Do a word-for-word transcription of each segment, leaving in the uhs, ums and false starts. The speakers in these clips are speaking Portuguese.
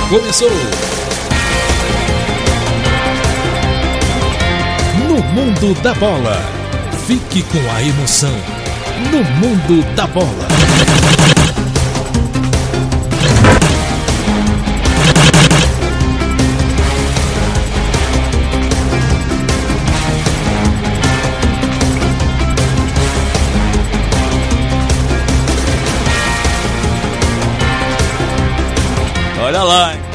começou. No mundo da bola, fique com a emoção. No mundo da bola. Olha lá, hein?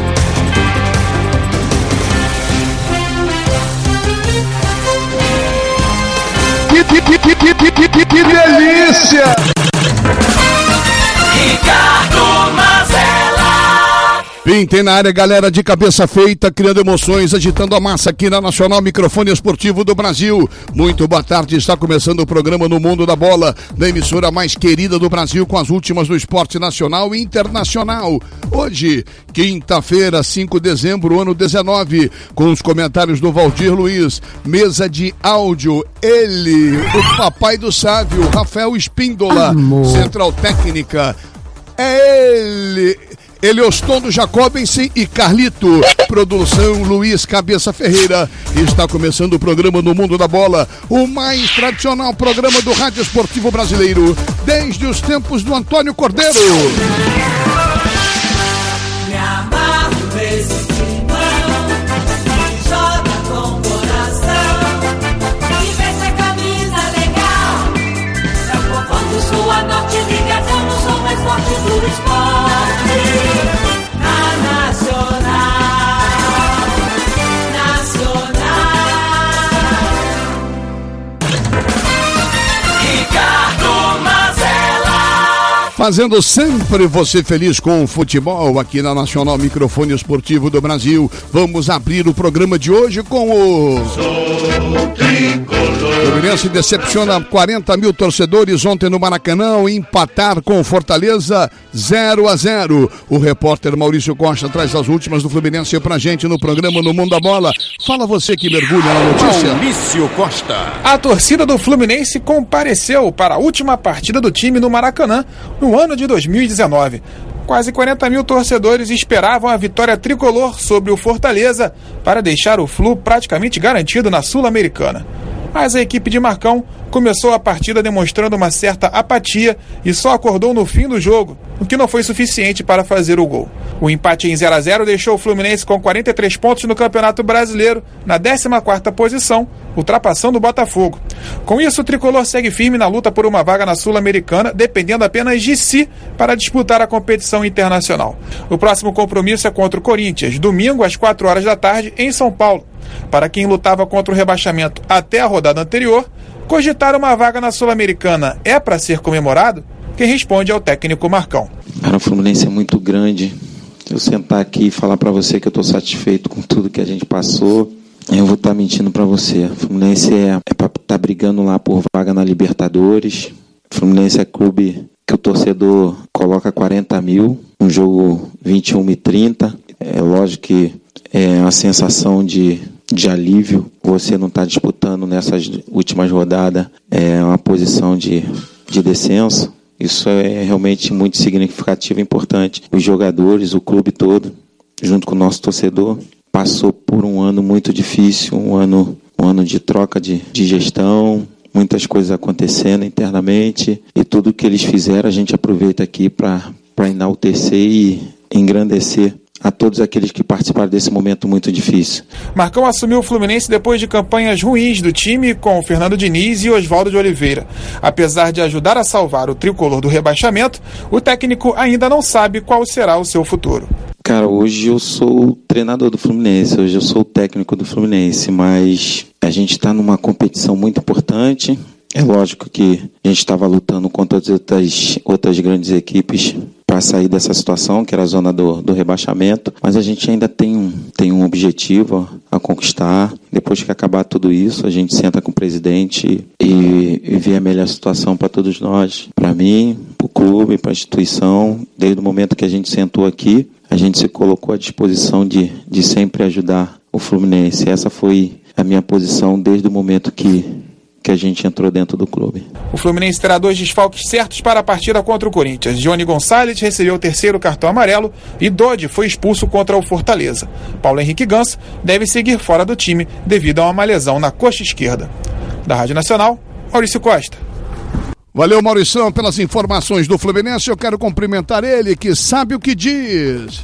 Que, que, que, que, que, que, que, que delícia! Ricardo Mazella. Pintem na área, galera, de cabeça feita, criando emoções, agitando a massa aqui na Nacional Microfone Esportivo do Brasil. Muito boa tarde, está começando o programa No Mundo da Bola, da emissora mais querida do Brasil, com as últimas do esporte nacional e internacional. Hoje, quinta-feira, cinco de dezembro, ano dezenove, com os comentários do Valdir Luiz, mesa de áudio, ele, o papai do sábio, Rafael Espíndola, Amor. Central Técnica, é ele... Eliostondo Jacobensen e Carlito. Produção Luiz Cabeça Ferreira. Está começando o programa No Mundo da Bola, o mais tradicional programa do rádio esportivo brasileiro, desde os tempos do Antônio Cordeiro. Me amarro nesse timão, que joga com coração, e veste a camisa legal. É o povão do sul a norte, ligação no som mais forte do esporte. Fazendo sempre você feliz com o futebol aqui na Nacional Microfone Esportivo do Brasil. Vamos abrir o programa de hoje com o... O Fluminense decepciona quarenta mil torcedores ontem no Maracanã, empatar com Fortaleza zero a zero. O repórter Maurício Costa traz as últimas do Fluminense pra gente no programa No Mundo da Bola. Fala você que mergulha na notícia. Maurício Costa. A torcida do Fluminense compareceu para a última partida do time no Maracanã no ano de dois mil e dezenove. Quase quarenta mil torcedores esperavam a vitória tricolor sobre o Fortaleza para deixar o Flu praticamente garantido na Sul-Americana. Mas a equipe de Marcão começou a partida demonstrando uma certa apatia e só acordou no fim do jogo, o que não foi suficiente para fazer o gol. O empate em zero a zero deixou o Fluminense com quarenta e três pontos no Campeonato Brasileiro, na décima quarta posição, ultrapassando o Botafogo. Com isso, o tricolor segue firme na luta por uma vaga na Sul-Americana, dependendo apenas de si para disputar a competição internacional. O próximo compromisso é contra o Corinthians, domingo às quatro horas da tarde, em São Paulo. Para quem lutava contra o rebaixamento até a rodada anterior, cogitar uma vaga na Sul-Americana é para ser comemorado? Quem responde é o técnico Marcão. Cara, o Fluminense é muito grande. Eu sentar aqui e falar para você que eu estou satisfeito com tudo que a gente passou, eu vou estar tá mentindo para você. O Fluminense é, é para estar tá brigando lá por vaga na Libertadores. O Fluminense é clube que o torcedor coloca quarenta mil, um jogo vinte e um e trinta. É lógico que é uma sensação de, de alívio. Você não está disputando nessas últimas rodadas é uma posição de, de descenso. Isso é realmente muito significativo e importante. Os jogadores, o clube todo, junto com o nosso torcedor, passou por um ano muito difícil, um ano, um ano de troca de, de gestão, muitas coisas acontecendo internamente, e tudo que eles fizeram a gente aproveita aqui para enaltecer e engrandecer a todos aqueles que participaram desse momento muito difícil. Marcão assumiu o Fluminense depois de campanhas ruins do time com Fernando Diniz e Oswaldo de Oliveira. Apesar de ajudar a salvar o tricolor do rebaixamento, o técnico ainda não sabe qual será o seu futuro. Cara, hoje eu sou o treinador do Fluminense, hoje eu sou o técnico do Fluminense, mas a gente está numa competição muito importante. É lógico que a gente estava lutando contra as outras, outras grandes equipes para sair dessa situação, que era a zona do, do rebaixamento, mas a gente ainda tem um, tem um objetivo a conquistar. Depois que acabar tudo isso, a gente senta com o presidente e, e vê a melhor situação para todos nós, para mim, para o clube, para a instituição. Desde o momento que a gente sentou aqui, a gente se colocou à disposição de, de sempre ajudar o Fluminense. Essa foi a minha posição desde o momento que que a gente entrou dentro do clube. O Fluminense terá dois desfalques certos para a partida contra o Corinthians. Johnny Gonçalves recebeu o terceiro cartão amarelo e Dodi foi expulso contra o Fortaleza. Paulo Henrique Ganso deve seguir fora do time devido a uma lesão na coxa esquerda. Da Rádio Nacional, Maurício Costa. Valeu, Maurição, pelas informações do Fluminense. Eu quero cumprimentar ele, que sabe o que diz.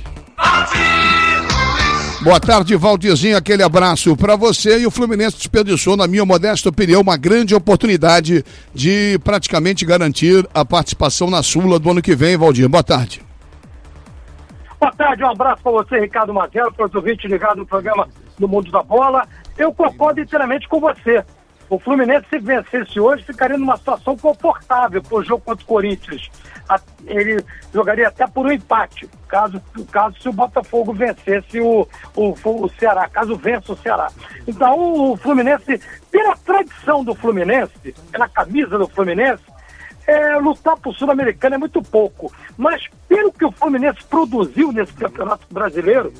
Boa tarde, Valdirzinho, aquele abraço para você. E o Fluminense desperdiçou, na minha modesta opinião, uma grande oportunidade de praticamente garantir a participação na Sula do ano que vem, Valdir. Boa tarde. Boa tarde, um abraço para você, Ricardo Mazzello, para os ouvintes ligados no programa do Mundo da Bola. Eu concordo inteiramente com você. O Fluminense, se vencesse hoje, ficaria numa situação confortável para o jogo contra o Corinthians. Ele jogaria até por um empate, caso, caso se o Botafogo vencesse o, o, o Ceará, caso vença o Ceará. Então, o Fluminense, pela tradição do Fluminense, pela camisa do Fluminense, é, lutar por Sul-Americana é muito pouco. Mas pelo que o Fluminense produziu nesse Campeonato Brasileiro,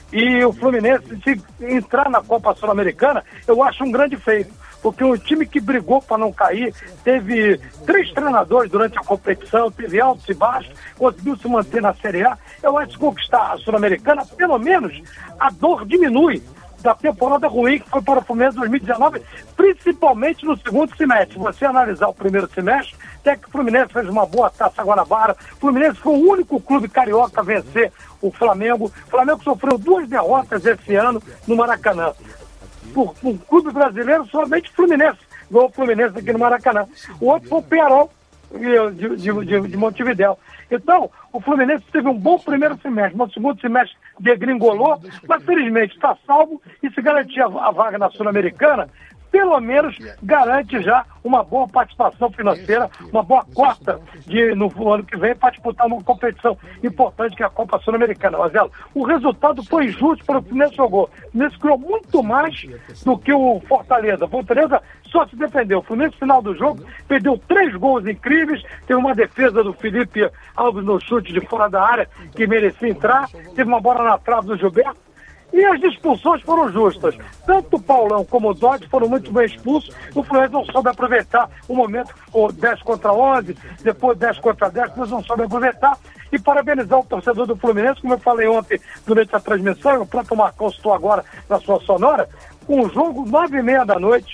e o Fluminense, se entrar na Copa Sul-Americana, eu acho um grande feito. Porque um time que brigou para não cair, teve três treinadores durante a competição, teve altos e baixos, conseguiu se manter na Série A. Eu acho que conquistar a Sul-Americana, pelo menos, a dor diminui da temporada ruim que foi para o Fluminense dois mil e dezenove, principalmente no segundo semestre. Se você analisar o primeiro semestre, até que o Fluminense fez uma boa Taça Guanabara. O Fluminense foi o único clube carioca a vencer o Flamengo. O Flamengo sofreu duas derrotas esse ano no Maracanã. Por um clube brasileiro, somente o Fluminense ganhou o Fluminense aqui no Maracanã. O outro foi o Pearol de, de, de, de Montevidéu. Então, o Fluminense teve um bom primeiro semestre, mas o segundo semestre degringolou, mas felizmente está salvo e se garantir a, a vaga na Sul-Americana, pelo menos garante já uma boa participação financeira, uma boa cota de, no ano que vem para disputar uma competição importante que é a Copa Sul-Americana. Mazzello, o resultado foi injusto para o Fluminense jogou. O Fluminense criou muito mais do que o Fortaleza. O Fortaleza só se defendeu. O Fluminense, no final do jogo, perdeu três gols incríveis, teve uma defesa do Felipe Alves no chute de fora da área que merecia entrar, teve uma bola na trave do Gilberto. E as expulsões foram justas. Tanto o Paulão como o Dodge foram muito bem expulsos. O Fluminense não soube aproveitar o momento que ficou dez contra onze, depois dez contra dez, mas não soube aproveitar. E parabenizar o torcedor do Fluminense, como eu falei ontem durante a transmissão, o próprio Marcão citou agora na sua sonora, com o jogo nove e meia da noite,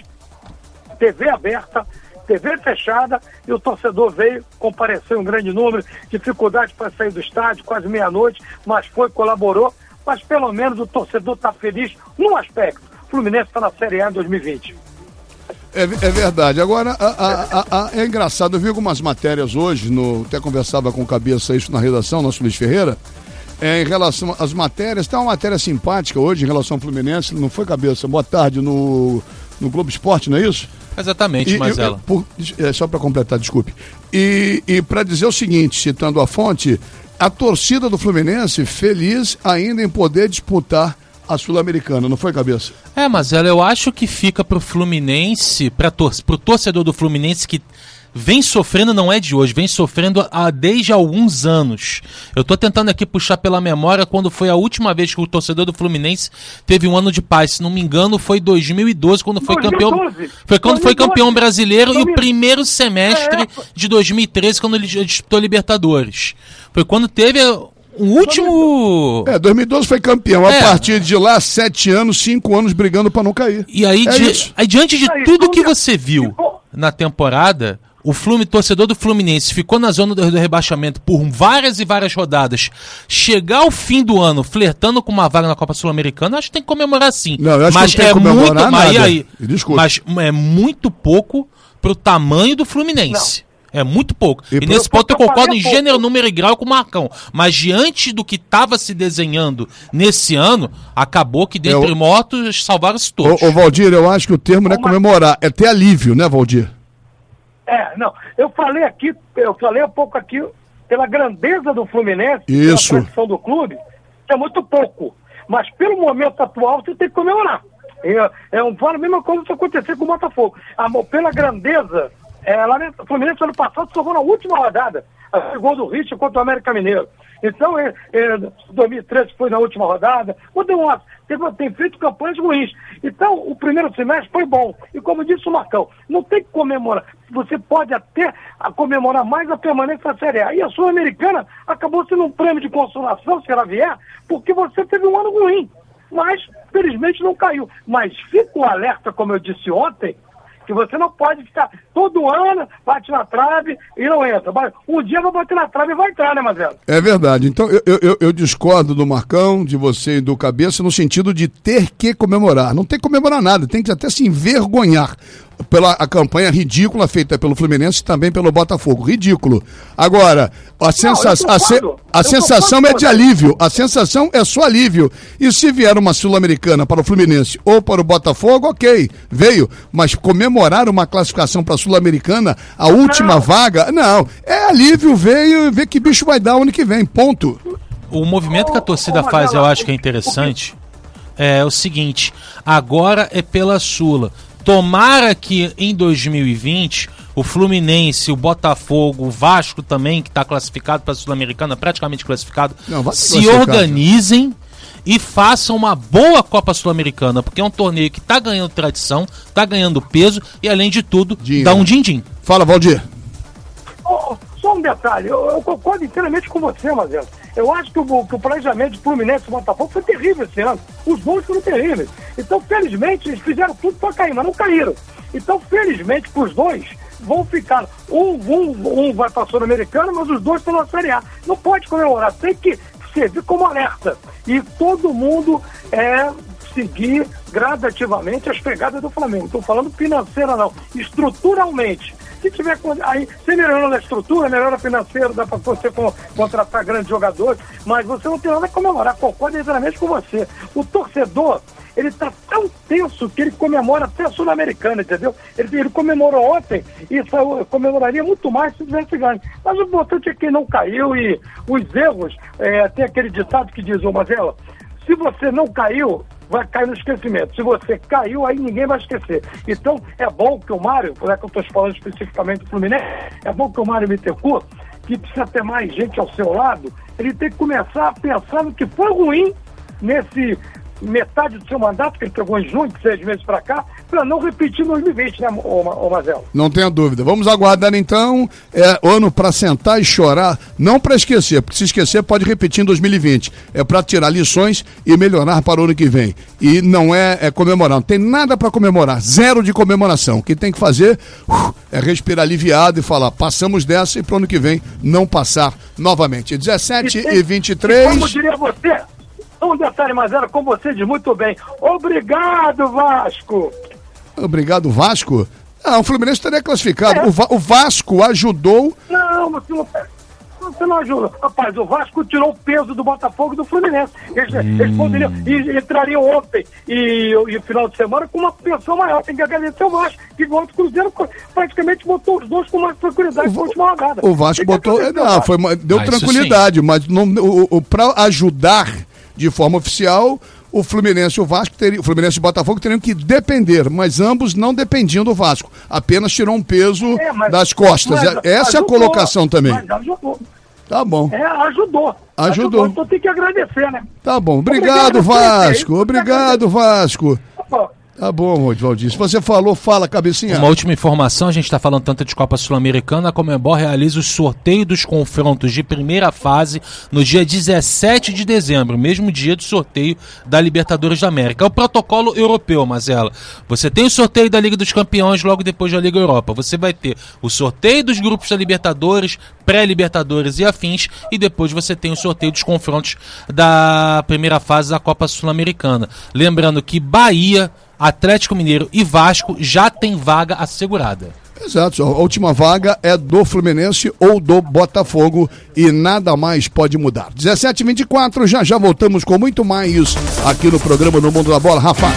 T V aberta, T V fechada, e o torcedor veio, compareceu em um grande número, dificuldade para sair do estádio, quase meia-noite, mas foi, colaborou. Mas pelo menos o torcedor está feliz num aspecto. O Fluminense está na Série A em dois mil e vinte. É, é verdade. Agora, a, a, a, a, é engraçado. Eu vi algumas matérias hoje, no, até conversava com o Cabeça isso na redação, nosso Luiz Ferreira, é, em relação às matérias. Tem uma matéria simpática hoje em relação ao Fluminense, não foi, Cabeça? Boa tarde, no, no Globo Esporte, não é isso? Exatamente, Mazzello. É, só para completar, desculpe. E, e para dizer o seguinte, citando a fonte, a torcida do Fluminense feliz ainda em poder disputar a Sul-Americana, não foi, Cabeça? É, Mazzello, eu acho que fica pro Fluminense, para tor- pro torcedor do Fluminense que vem sofrendo, não é de hoje, vem sofrendo há, desde alguns anos. Eu tô tentando aqui puxar pela memória quando foi a última vez que o torcedor do Fluminense teve um ano de paz. Se não me engano, foi dois mil e doze, quando foi campeão. Foi quando foi campeão brasileiro, e o primeiro semestre de dois mil e treze, quando ele disputou Libertadores. Foi quando teve o último... É, dois mil e doze foi campeão. É. A partir de lá, sete anos, cinco anos brigando pra não cair. E aí, é di... aí diante de tudo que você viu na temporada, o Fluminense, torcedor do Fluminense ficou na zona do rebaixamento por várias e várias rodadas. Chegar ao fim do ano flertando com uma vaga na Copa Sul-Americana, acho que tem que comemorar sim. Não, eu acho mas que não tem é que comemorar muito, nada. mas, aí, mas é muito pouco pro tamanho do Fluminense. Não. É muito pouco. E, e nesse ponto eu concordo em gênero, número e grau com o Marcão. Mas diante do que estava se desenhando nesse ano, acabou que dentre eu... mortos salvaram-se todos. Ô, ô Valdir, eu acho que o termo não é comemorar, é ter alívio, né, Valdir? É, não. Eu falei aqui, eu falei há pouco aqui, pela grandeza do Fluminense, isso, pela tradição do clube, que é muito pouco. Mas pelo momento atual, você tem que comemorar. É, é um, a mesma coisa que aconteceu com o Botafogo. A, pela grandeza, é, lá, o Fluminense ano passado salvou na última rodada. O gol do Richard contra o América Mineiro. Então, é, é, dois mil e treze foi na última rodada. O Deus teve, tem feito campanhas ruins. Então, o primeiro semestre foi bom. E como disse o Marcão, não tem que comemorar. Você pode até a comemorar mais a permanência da Série A. E a Sul-Americana acabou sendo um prêmio de consolação, se ela vier, porque você teve um ano ruim. Mas, felizmente, não caiu. Mas fica um alerta, como eu disse ontem, que você não pode ficar todo ano, bate na trave e não entra. Um dia vai bater na trave e vai entrar, né, Mazelo? É verdade. Então, eu, eu, eu discordo do Marcão, de você e do Cabeça, no sentido de ter que comemorar. Não tem que comemorar nada, tem que até se envergonhar pela a campanha ridícula feita pelo Fluminense e também pelo Botafogo. Ridículo. Agora, a, sensa não, a, se a sensação é de alívio. A sensação é só alívio. E se vier uma Sul-Americana para o Fluminense ou para o Botafogo, ok, veio. Mas comemorar uma classificação para a Sul-Americana, a última não. vaga, não. É alívio, veio, ver que bicho vai dar ano que vem, ponto. O movimento que a torcida faz, eu acho que é interessante, é o seguinte, agora é pela Sula. Tomara que em dois mil e vinte o Fluminense, o Botafogo, o Vasco também, que está classificado para a Sul-Americana, praticamente classificado, Não, se organizem e façam uma boa Copa Sul-Americana, porque é um torneio que está ganhando tradição, está ganhando peso e, além de tudo, Dinho. dá um din-din. Fala, Valdir. Oh, só um detalhe, eu, eu concordo inteiramente com você, Mazelo. Eu acho que o, que o planejamento de Fluminense e Botafogo foi terrível esse ano. Os gols foram terríveis. Então, felizmente, eles fizeram tudo para cair, mas não caíram. Então, felizmente, para os dois, vão ficar. Um, um, um vai para a Sul-Americana, mas os dois estão na Série A. Não pode comemorar, tem que servir como alerta. E todo mundo é seguir gradativamente as pegadas do Flamengo. Não estou falando financeira, não. Estruturalmente. Se tiver aí, se melhorando a estrutura, melhora financeiro, dá para você contratar grandes jogadores, mas você não tem nada a comemorar, concordo inteiramente com você. O torcedor, ele está tão tenso que ele comemora até a Sul-Americana, entendeu? Ele, ele comemorou ontem e saiu, comemoraria muito mais se tivesse ganho. Mas o importante é que não caiu e os erros, é, tem aquele ditado que diz, ô Mazela, se você não caiu, vai cair no esquecimento. Se você caiu, aí ninguém vai esquecer. Então, é bom que o Mário, por é que eu estou falando especificamente do Fluminense, é bom que o Mário Bittencourt, que precisa ter mais gente ao seu lado, ele tem que começar a pensar no que foi ruim nesse metade do seu mandato, que ele pegou em junho, de seis meses para cá, para não repetir em dois mil e vinte, né, ô, ô Mazelo? Não tenha dúvida. Vamos aguardar, então, é, ano para sentar e chorar, não para esquecer, porque se esquecer pode repetir em dois mil e vinte. É para tirar lições e melhorar para o ano que vem. E não é, é comemorar, não tem nada para comemorar, zero de comemoração. O que tem que fazer uh, é respirar aliviado e falar, passamos dessa e para o ano que vem não passar novamente. dezessete e vinte e três. E como diria você... Um detalhe, Mazela, como você diz muito bem. Obrigado, Vasco! Obrigado, Vasco? Ah, o Fluminense estaria classificado. É. O, Va o Vasco ajudou... Não, você não, você não ajuda. Rapaz, o Vasco tirou o peso do Botafogo e do Fluminense. Eles, hum. eles poderiam, e, entrariam ontem e o final de semana com uma pensão maior. Tem que agradecer o Vasco, que igual o Cruzeiro praticamente botou os dois com mais tranquilidade na última rodada. O Vasco botou... Não, foi, deu ah, tranquilidade, mas não, o, o, para ajudar... de forma oficial, o Fluminense e o Vasco teriam, o Fluminense e o Botafogo teriam que depender, mas ambos não dependiam do Vasco. Apenas tirou um peso é, mas, das costas. Mas, Essa ajudou, é a colocação também. Mas ajudou. Tá bom. É, ajudou. Ajudou. ajudou. Então tem que agradecer, né? Tá bom. Obrigado, Obrigado Vasco. Obrigado, Vasco. Tá bom, Valdir. Se você falou, fala, cabecinha. Uma última informação, a gente está falando tanto de Copa Sul-Americana, a Conmebol realiza o sorteio dos confrontos de primeira fase no dia dezessete de dezembro, mesmo dia do sorteio da Libertadores da América. É o protocolo europeu, Mazela. Você tem o sorteio da Liga dos Campeões logo depois da Liga Europa. Você vai ter o sorteio dos grupos da Libertadores, pré-Libertadores e afins, e depois você tem o sorteio dos confrontos da primeira fase da Copa Sul-Americana. Lembrando que Bahia, Atlético Mineiro e Vasco já tem vaga assegurada. Exato, a última vaga é do Fluminense ou do Botafogo e nada mais pode mudar. dezessete e vinte e quatro, já já voltamos com muito mais aqui no programa No Mundo da Bola. Rafa.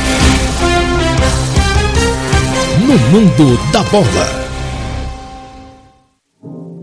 No Mundo da Bola.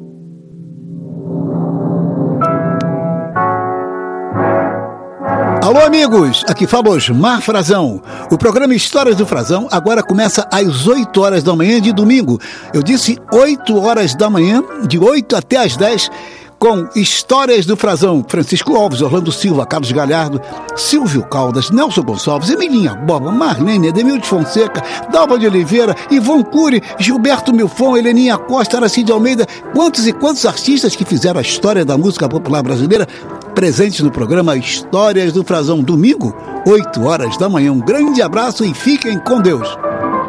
Alô, Alô, amigos! Aqui fala Osmar Frazão. O programa Histórias do Frazão agora começa às oito horas da manhã de domingo. Eu disse oito horas da manhã, de oito até às dez, com Histórias do Frazão. Francisco Alves, Orlando Silva, Carlos Galhardo, Silvio Caldas, Nelson Gonçalves, Emilinha Boba, Marlene, Ademil de Fonseca, Dalva de Oliveira, Ivon Cury, Gilberto Milfon, Heleninha Costa, Aracide Almeida. Quantos e quantos artistas que fizeram a história da música popular brasileira presentes no programa Histórias do Frazão. Domingo, oito horas da manhã. Um grande abraço e fiquem com Deus.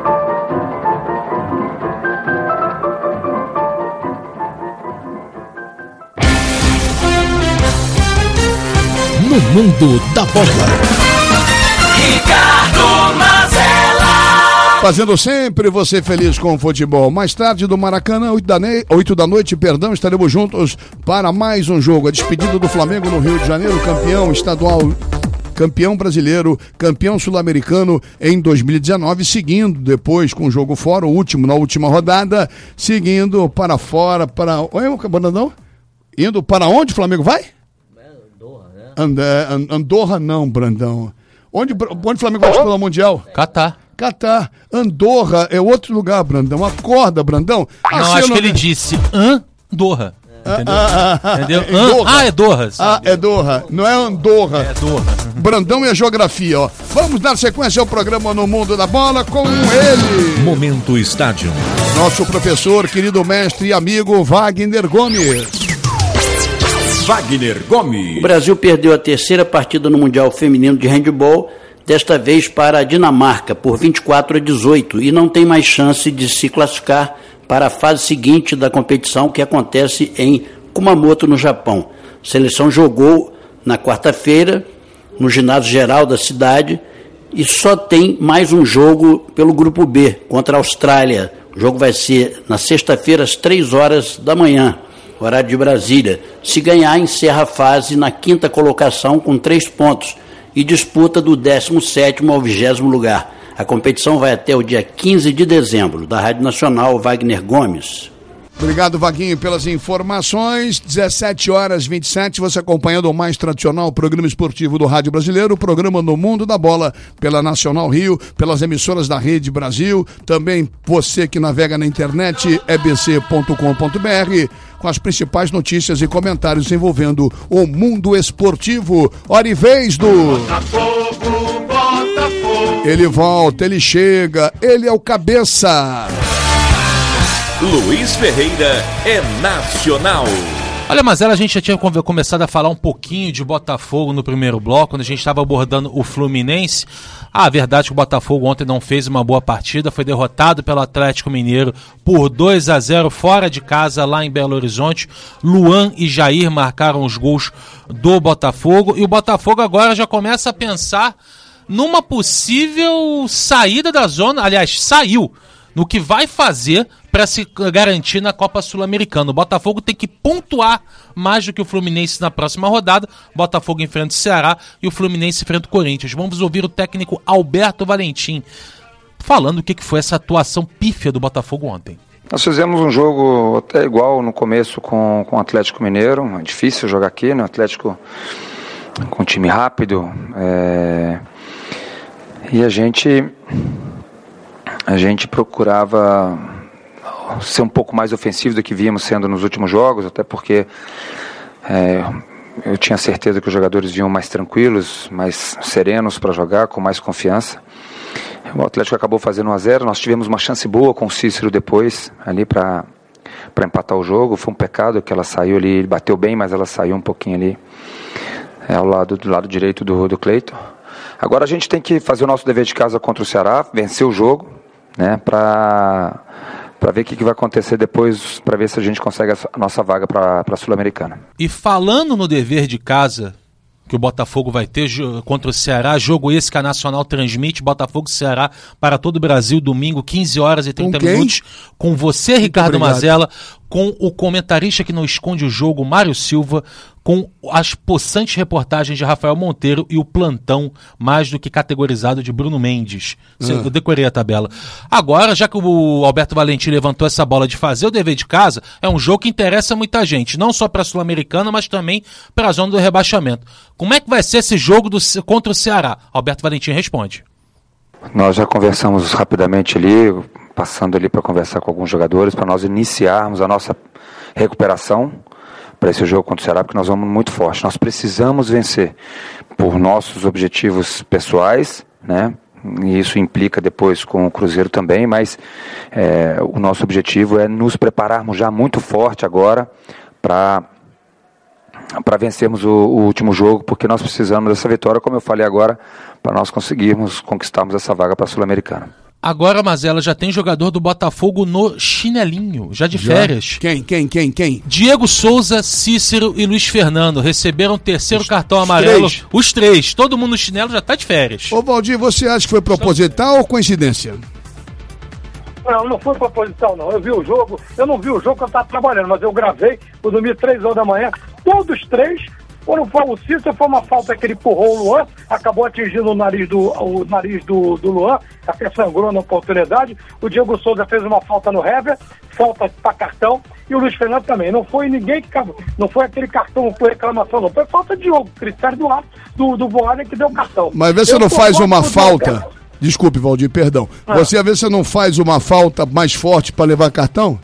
No mundo da bola. Ricardo Mazella. Fazendo sempre você feliz com o futebol. Mais tarde do Maracanã, oito da, ne... oito da noite, perdão, estaremos juntos para mais um jogo. A despedida do Flamengo no Rio de Janeiro, campeão estadual, campeão brasileiro, campeão sul-americano em dois mil e dezenove, seguindo depois com o jogo fora, o último na última rodada, seguindo para fora, para... Oi, Brandão? Indo para onde o Flamengo vai? Andé, Andorra não, Brandão. Onde, onde o Flamengo vai disputar o Mundial? Catar. Catar. Andorra é outro lugar, Brandão. Acorda, Brandão. Não, Achei acho no... que ele disse Andorra. Entendeu? Ah, ah, Entendeu? é Doha. Ah, é Doha. Ah, é Doha. Não é Andorra. É Doha. Brandão e a geografia, ó. Vamos dar sequência ao programa No Mundo da Bola com ele. Momento Estádio. Nosso professor, querido mestre e amigo Wagner Gomes. Wagner Gomes. O Brasil perdeu a terceira partida no Mundial Feminino de Handebol, desta vez para a Dinamarca, por vinte e quatro a dezoito, e não tem mais chance de se classificar para a fase seguinte da competição, que acontece em Kumamoto, no Japão. A seleção jogou na quarta-feira, no ginásio geral da cidade, e só tem mais um jogo pelo Grupo B, contra a Austrália. O jogo vai ser na sexta-feira, às três horas da manhã. Horário de Brasília. Se ganhar, encerra a fase na quinta colocação com três pontos e disputa do décimo sétimo ao vigésimo lugar. A competição vai até o dia quinze de dezembro. Da Rádio Nacional, Wagner Gomes. Obrigado, Vaguinho, pelas informações. dezessete horas e vinte e sete, você acompanhando o mais tradicional programa esportivo do Rádio Brasileiro, o programa No Mundo da Bola, pela Nacional Rio, pelas emissoras da Rede Brasil, também você que navega na internet, e b c ponto com ponto b r, com as principais notícias e comentários envolvendo o mundo esportivo. Hora e vez do... Botafogo, Botafogo. Ele volta, ele chega, ele é o cabeça... Luiz Ferreira é nacional. Olha, Mazella, a gente já tinha começado a falar um pouquinho de Botafogo no primeiro bloco, quando a gente estava abordando o Fluminense. Ah, a verdade é que o Botafogo ontem não fez uma boa partida, foi derrotado pelo Atlético Mineiro por dois a zero fora de casa lá em Belo Horizonte. Luan e Jair marcaram os gols do Botafogo e o Botafogo agora já começa a pensar numa possível saída da zona, aliás, saiu, no que vai fazer para se garantir na Copa Sul-Americana. O Botafogo tem que pontuar mais do que o Fluminense na próxima rodada. O Botafogo enfrenta o Ceará e o Fluminense enfrenta o Corinthians. Vamos ouvir o técnico Alberto Valentim falando o que foi essa atuação pífia do Botafogo ontem. Nós fizemos um jogo até igual no começo com, com o Atlético Mineiro. É difícil jogar aqui, né? O Atlético com um time rápido. É... E a gente... A gente procurava ser um pouco mais ofensivo do que víamos sendo nos últimos jogos, até porque é, eu tinha certeza que os jogadores vinham mais tranquilos, mais serenos para jogar, com mais confiança. O Atlético acabou fazendo um a zero, nós tivemos uma chance boa com o Cícero depois, ali para para empatar o jogo. Foi um pecado que ela saiu ali, ele bateu bem, mas ela saiu um pouquinho ali é, ao lado, do lado direito do, do Cleiton. Agora a gente tem que fazer o nosso dever de casa contra o Ceará, vencer o jogo, né, para para ver o que, que vai acontecer depois, para ver se a gente consegue a nossa vaga para a Sul-Americana. E falando no dever de casa que o Botafogo vai ter contra o Ceará, jogo esse que a Nacional transmite, Botafogo e Ceará para todo o Brasil, domingo, quinze horas e trinta minutos, com você, Ricardo Mazella, com o comentarista que não esconde o jogo, Mário Silva, com as possantes reportagens de Rafael Monteiro e o plantão mais do que categorizado de Bruno Mendes. Ah. Eu decorei a tabela. Agora, já que o Alberto Valentim levantou essa bola de fazer o dever de casa, é um jogo que interessa muita gente, não só para a Sul-Americana, mas também para a zona do rebaixamento. Como é que vai ser esse jogo do, contra o Ceará? Alberto Valentim responde. Nós já conversamos rapidamente ali, passando ali para conversar com alguns jogadores, para nós iniciarmos a nossa recuperação para esse jogo contra o Ceará, porque nós vamos muito forte. Nós precisamos vencer por nossos objetivos pessoais, né? E isso implica depois com o Cruzeiro também, mas é, o nosso objetivo é nos prepararmos já muito forte agora para para vencermos o, o último jogo, porque nós precisamos dessa vitória, como eu falei agora, para nós conseguirmos conquistarmos essa vaga para a Sul-Americana. Agora, Mazela, já tem jogador do Botafogo no chinelinho, já de já? férias. Quem, quem, quem, quem? Diego Souza, Cícero e Luiz Fernando receberam o terceiro os, cartão amarelo. Os três. Os três. Todo mundo no chinelo já está de férias. Ô, Valdir, você acha que foi proposital Estão... ou coincidência? Não, não foi proposital, não. Eu vi o jogo, eu não vi o jogo que eu estava trabalhando, mas eu gravei, eu dormi três horas da manhã, todos três, quando foi o Cícero, foi uma falta que ele empurrou o Luan, acabou atingindo o nariz do, o nariz do, do Luan, até sangrou na oportunidade. O Diego Souza fez uma falta no Hever, falta para cartão, e o Luiz Fernando também. Não foi ninguém que não foi aquele cartão, não foi reclamação, não. Foi falta de jogo, critério do árbitro, do, do Voaden que deu cartão. Mas vê se você não faz uma falta. Desculpe, Valdir, perdão. Ah. Você, às vezes, você não faz uma falta mais forte para levar cartão?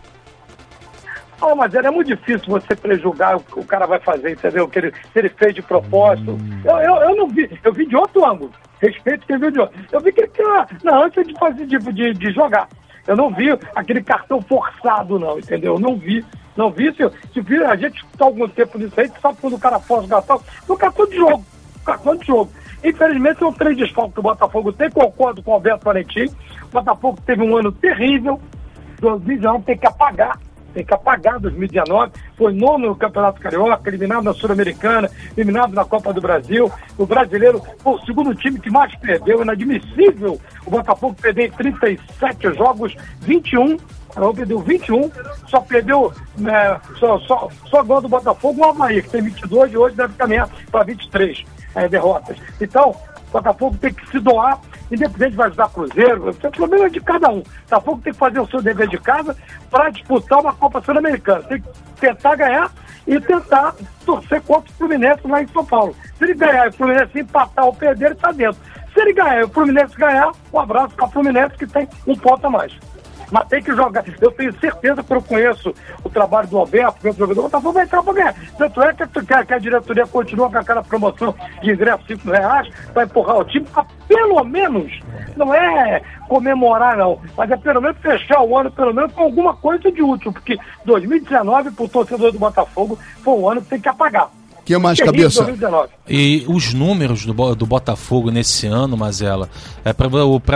Ah, mas é muito difícil você prejulgar o que o cara vai fazer, entendeu? Que ele, se ele fez de propósito. Hum. Eu, eu, eu não vi, eu vi de outro ângulo. Respeito quem viu de outro. Eu vi que ele queria, não, antes de fazer, de, de, de jogar. Eu não vi aquele cartão forçado, não, entendeu? Eu não vi. Não vi, se, se vir, a gente está algum tempo nisso aí, sabe quando o cara força o cartão? No cartão de jogo. Cartão de jogo. Infelizmente, são três desfalques que o Botafogo tem, concordo com o Alberto Valentim. O Botafogo teve um ano terrível, dois mil e dezenove tem que apagar, tem que apagar dois mil e dezenove, foi nono no Campeonato Carioca, eliminado na Sul-Americana, eliminado na Copa do Brasil. O brasileiro foi o segundo time que mais perdeu, inadmissível. O Botafogo perdeu em trinta e sete jogos, vinte e um, não, perdeu vinte e um, só perdeu, é, só, só, só gol do Botafogo o Avaí, que tem vinte e dois e hoje deve caminhar para vinte e três. É, derrotas. Então, o Botafogo tem que se doar, independente vai ajudar Cruzeiro, o problema é de cada um. O Botafogo tem que fazer o seu dever de casa para disputar uma Copa Sul-Americana. Tem que tentar ganhar e tentar torcer contra o Fluminense lá em São Paulo. Se ele ganhar e o Fluminense empatar ou perder, ele está dentro. Se ele ganhar e o Fluminense ganhar, um abraço para o Fluminense que tem um ponto a mais. Mas tem que jogar. Eu tenho certeza que eu conheço o trabalho do Alberto, que é o jogador, o Botafogo vai entrar para ganhar. Tanto é que, que, que a diretoria continua com aquela promoção de ingresso de cinco reais para empurrar o time, para pelo menos, não é comemorar não, mas é pelo menos fechar o ano, pelo menos com alguma coisa de útil, porque dois mil e dezenove, para o torcedor do Botafogo, foi um ano que tem que apagar. Que mais, cabeça? E os números do, do Botafogo nesse ano, Mazela, é para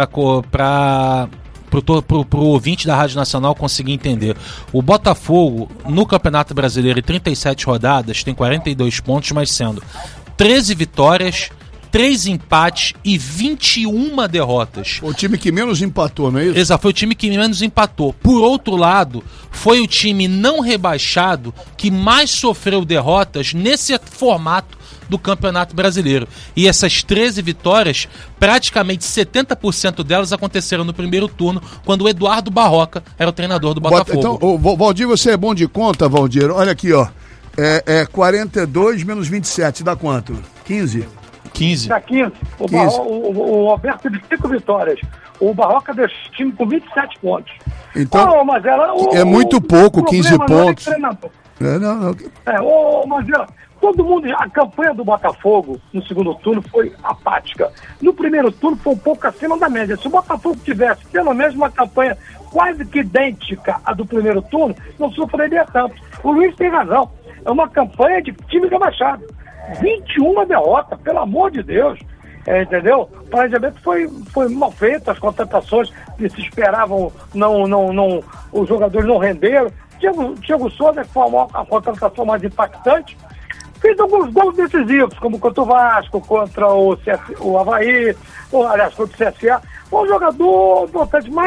para Pro, pro, pro ouvinte da Rádio Nacional conseguir entender. O Botafogo, no Campeonato Brasileiro, em trinta e sete rodadas, tem quarenta e dois pontos, mas sendo treze vitórias, três empates e vinte e uma derrotas. O time que menos empatou, não é isso? Exato, foi o time que menos empatou. Por outro lado, foi o time não rebaixado que mais sofreu derrotas nesse formato do Campeonato Brasileiro. E essas treze vitórias, praticamente setenta por cento delas aconteceram no primeiro turno, quando o Eduardo Barroca era o treinador do Botafogo. Então, o Valdir, você é bom de conta, Valdir? Olha aqui, ó. É, é quarenta e dois menos vinte e sete, dá quanto? quinze? quinze. Dá quinze. O, quinze. Barro, o, o Alberto teve cinco vitórias. O Barroca deixa o time com vinte e sete pontos. Então, oh, mas ela, o, é muito pouco, quinze pontos. Não é, é, não, não. É, oh, mas ela, todo mundo, a campanha do Botafogo no segundo turno foi apática. No primeiro turno foi um pouco acima da média. Se o Botafogo tivesse pelo menos uma campanha quase que idêntica à do primeiro turno, não sofreria tanto. O Luiz tem razão. É uma campanha de time rebaixado. vinte e uma derrotas, pelo amor de Deus. É, entendeu? O planejamento foi, foi mal feito, as contratações que se esperavam, não, não, não, os jogadores não renderam. Diego, Diego Souza foi a, a contratação mais impactante. Fez alguns gols decisivos, como contra o Vasco, contra o, C S, o Avaí, ou, aliás, contra o C S A. Foi um jogador importante, mas